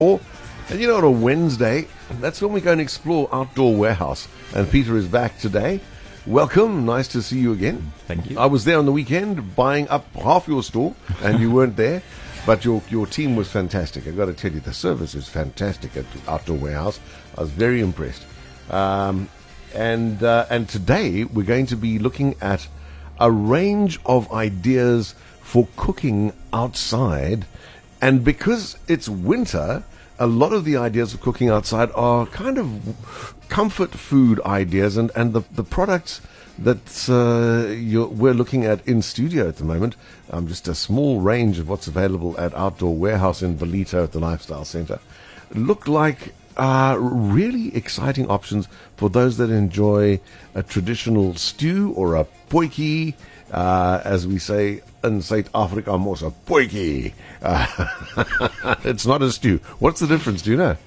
And you know, on a Wednesday, that's when we go and explore Outdoor Warehouse. And Peter is back today. Welcome. Nice to see you again. Thank you. I was there on the weekend buying up half your store, and you weren't there. But your team was fantastic. I've got to tell you, the service is fantastic at Outdoor Warehouse. I was very impressed. And today we're going to be looking at a range of ideas for cooking outside. And because it's winter, a lot of the ideas of cooking outside are kind of comfort food ideas, and the products that we're looking at in studio at the moment, just a small range of what's available at Outdoor Warehouse in Ballito at the Lifestyle Centre, look like really exciting options for those that enjoy a traditional stew or a potjie, as we say in South Africa, mos a potjie. It's not a stew. What's the difference? Do you know?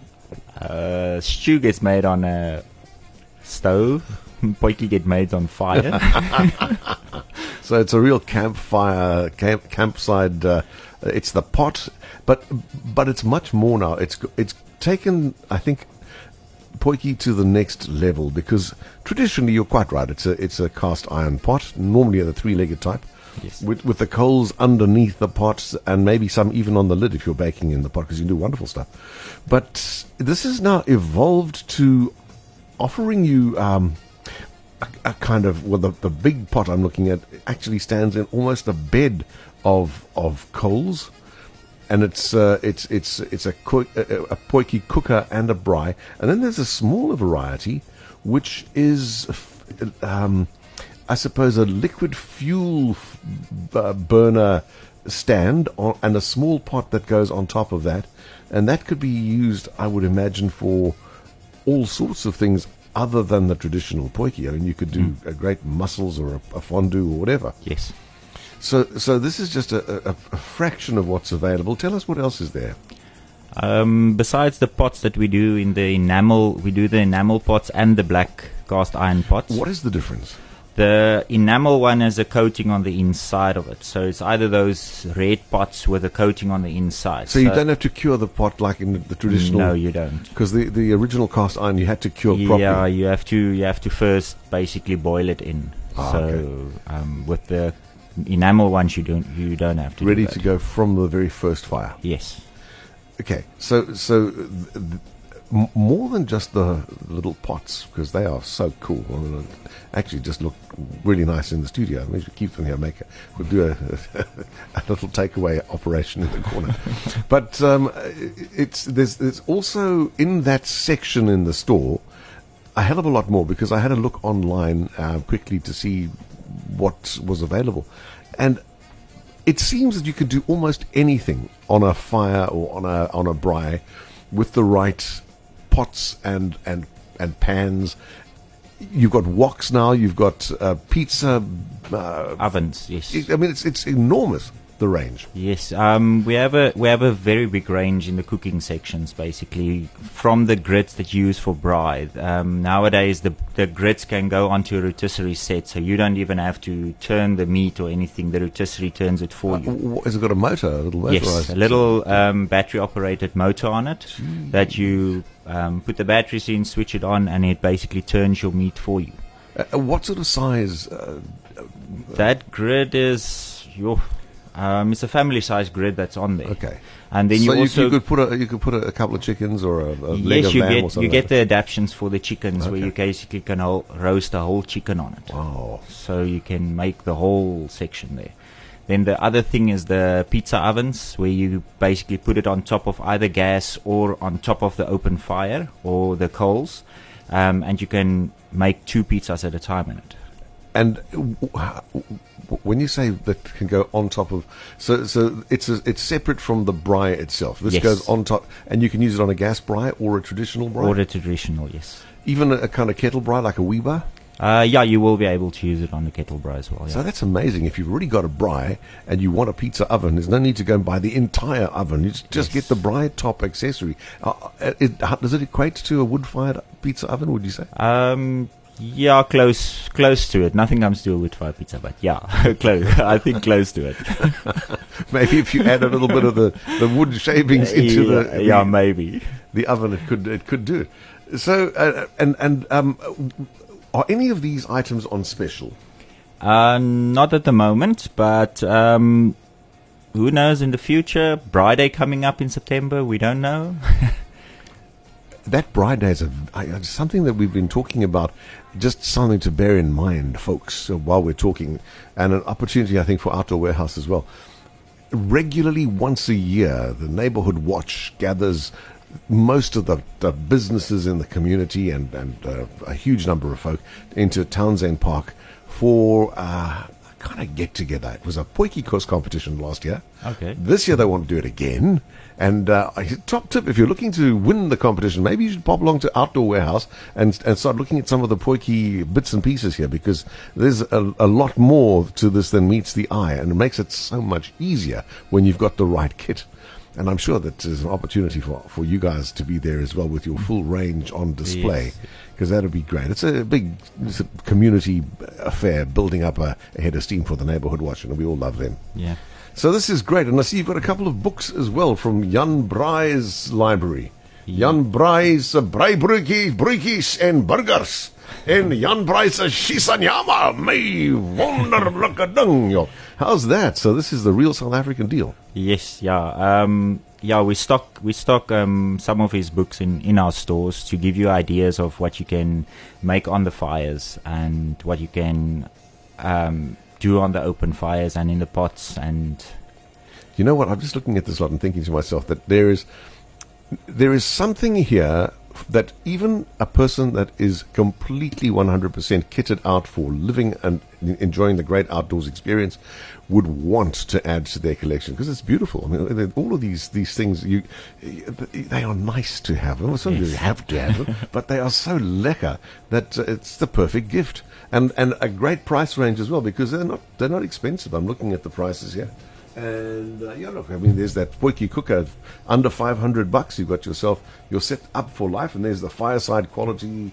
Stew gets made on a stove. Potjie get made on fire. So it's a real campside. It's the pot, but it's much more now. It's taken, I think, potjie to the next level, because traditionally, you're quite right, it's a cast iron pot, normally the three-legged type. Yes. With the coals underneath the pots, and maybe some even on the lid if you're baking in the pot, because you can do wonderful stuff. But this has now evolved to offering you a kind of, well, the big pot I'm looking at actually stands in almost a bed of coals, and it's a potjie cooker and a braai, and then there's a smaller variety which is I suppose a liquid fuel burner stand and a small pot that goes on top of that. And that could be used, I would imagine, for all sorts of things other than the traditional potjie. I mean, you could do a great mussels or a fondue or whatever. Yes. So this is just a fraction of what's available. Tell us what else is there. Besides the pots that we do in the enamel, we do the enamel pots and the black cast iron pots. What is the difference? The enamel one has a coating on the inside of it. So it's either those red pots with a coating on the inside. So you don't have to cure the pot like in the traditional... No, you don't. Because the original cast iron, you had to cure properly. Yeah, you have to first basically boil it in. Okay. With the enamel ones, you don't have to Ready do that. to go from the very first fire. Yes. Okay, so more than just the little pots, because they are so cool. I mean, actually just look really nice in the studio. Maybe we should keep them here. We'll do a little takeaway operation in the corner. But there's also in that section in the store a hell of a lot more, because I had a look online quickly to see what was available, and it seems that you could do almost anything on a fire or on a braai with the right pots and pans. You've got woks now. You've got pizza Ovens. Yes. I mean, it's enormous, the range. Yes, we have a very big range in the cooking sections, basically, from the grits that you use for braai. Nowadays, the grits can go onto a rotisserie set, so you don't even have to turn the meat or anything. The rotisserie turns it for you. Has it got a motor? A little motorized? Yes, a little battery-operated motor on it. Jeez. That you put the batteries in, switch it on, and it basically turns your meat for you. What sort of size? That grid is it's a family-sized grid that's on there. Okay. And then So you also could put a couple of chickens or a leg of lamb or something. you get the adaptions for the chickens, where Okay. you basically can roast a whole chicken on it. Wow. So you can make the whole section there. Then the other thing is the pizza ovens, where you basically put it on top of either gas or on top of the open fire or the coals, and you can make 2 pizzas at a time in it. And when you say that can go on top of, so it's separate from the braai itself. This Yes. goes on top, and you can use it on a gas braai or a traditional braai, Or the traditional, yes. even a kind of kettle braai like a weeba. Yeah, you will be able to use it on the kettle braai as well. Yeah. So that's amazing. If you've already got a braai and you want a pizza oven, there's no need to go and buy the entire oven. You just get the braai top accessory. Does it equate to a wood-fired pizza oven, would you say? Yeah, close to it. Nothing comes to a wood fire pizza, but yeah, close. I think close to it. Maybe if you add a little bit of the wood shavings into maybe the oven, it could do it. So, are any of these items on special? Not at the moment, but who knows in the future? Braai Day coming up in September. We don't know. That Braai Day is something that we've been talking about, just something to bear in mind, folks, while we're talking, and an opportunity, I think, for Outdoor Warehouse as well. Regularly, once a year, the Neighborhood Watch gathers most of the businesses in the community and a huge number of folk into Townsend Park for kind of get together. It was a Potjie course competition last year. Okay. This year they want to do it again. And top tip, if you're looking to win the competition, maybe you should pop along to Outdoor Warehouse and start looking at some of the Potjie bits and pieces here, because there's a lot more to this than meets the eye, and it makes it so much easier when you've got the right kit. And I'm sure that there's an opportunity for you guys to be there as well with your full range on display, because that'll be great. It's a community affair, building up a head of steam for the Neighborhood Watch, and we all love them. Yeah. So this is great. And I see you've got a couple of books as well from Jan Braai's library. Yeah. Jan Braai's Braaibroodjies en Burgers. En Jan Braai's Shisanyama, my wonderlike ding, yo. How's that? So this is the real South African deal. Yes, yeah. We stock some of his books in our stores to give you ideas of what you can make on the fires and what you can do on the open fires and in the pots. And you know what? I'm just looking at this lot and thinking to myself that there is something here that even a person that is completely 100% kitted out for living and enjoying the great outdoors experience would want to add to their collection, because it's beautiful. I mean, all of these things, they are nice to have. Well, some you have to have them, but they are so lekker that it's the perfect gift, and a great price range as well, because they're not expensive. I'm looking at the prices here. And look, I mean, there's that Potjie cooker under $500. You've got yourself, you're set up for life, and there's the fireside quality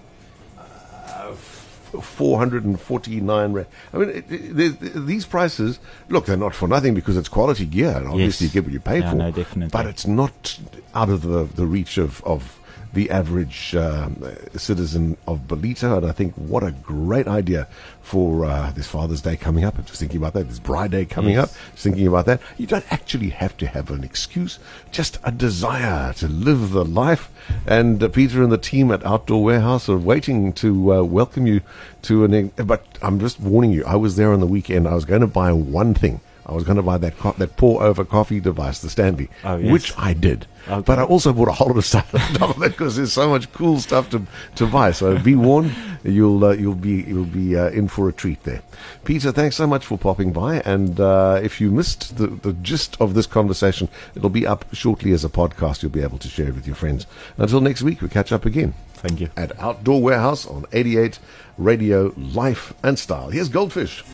449 rand. I mean, these prices, look, they're not for nothing, because it's quality gear, and obviously you get what you pay for. No, definitely. But it's not out of the reach of the average citizen of Ballito. And I think what a great idea for this Father's Day coming up. I'm just thinking about that. This Braai Day coming up. Just thinking about that. You don't actually have to have an excuse, just a desire to live the life. And Peter and the team at Outdoor Warehouse are waiting to welcome you to but I'm just warning you, I was there on the weekend. I was going to buy one thing. I was going to buy that pour-over coffee device, the Stanley, which I did. Okay. But I also bought a whole lot of stuff on top of it, because there's so much cool stuff to buy. So be warned, you'll be in for a treat there. Peter, thanks so much for popping by. And if you missed the gist of this conversation, it'll be up shortly as a podcast. You'll be able to share it with your friends. Until next week, we catch up again. Thank you. At Outdoor Warehouse on 88 Radio Life and Style. Here's Goldfish.